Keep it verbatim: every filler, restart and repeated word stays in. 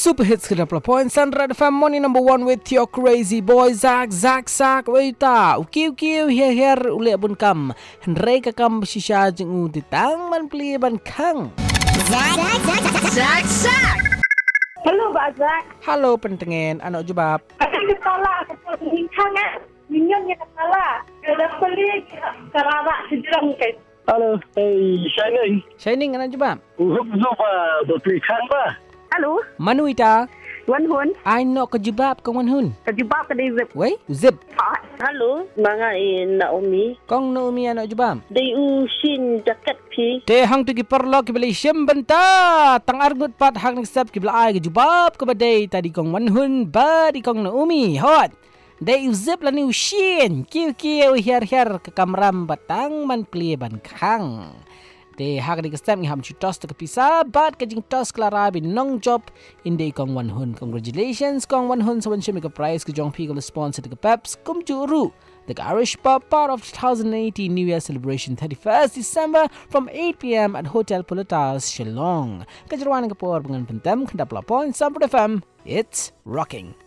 Super hits ke dapla point Sunrise F M morning number one with your crazy boy Zak Zak Zak Waita ukiu kiu here here ule bun kam Henry ka kam shisha jeng u titang man pli ban kang Zak Zak Zak Zak. Hello, Pak Zak. Halo pentengen anak jubab. Ada kepala, kepala hincang kan? Minyak yang kepala. Ada pelik, kerabat sejerang kan? Halo, hey, Shining. Shining anak jubab. Uhum zuba berpelikan ba? Halo, Manu ita Wan Hun. ai nok ke jubab kong wan hun. Kejebak ke dia zip. Wei zip Halo, mga eh, Naomi. kong Naomi anak jubab. Day usin jaket pi. Te hang tu ki perlo ki beli syem benta tang argut pat hang nek sep ki bela ai ke jubab ke badai tadi kong wan hun ba di kong Naomi hot. Day zip la ni ushin kiu kiu hier hier ke kamram batang man pli ban kang. Te hak di kestem ngi ham chutos te kepisa bat ke jing tos klara bi nong job inde kong wan hun. Congratulations kong wan hun sawan shimi ke prize ke jong pi ke sponsor te ke peps kum juru. The Irish Pub part of twenty eighteen New Year celebration thirty-first December from eight p.m. at Hotel Politas, Shillong. Kejeruan ke por dengan pentem kendap lapon Sampai F M. It's rocking.